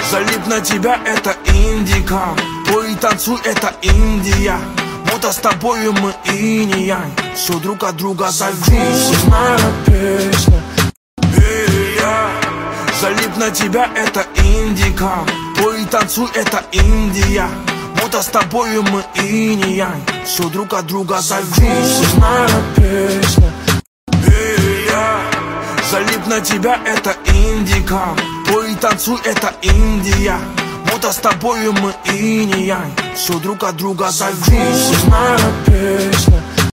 Залип на тебя, это Индика. Пой и танцуй, это Индия. Будто с тобою мы инь и янь. Все друг от друга зависит. Моя песня. Залип на тебя, это Индика. Пой и танцуй, это Индия. Будто с тобою мы инь и янь. Все друг от друга зависит. Моя песня. Залип на тебя, это Индика. Пой и танцуй, это Индия. Будто с тобою мы инь и янь. Все друг от друга зависит. Моя песня.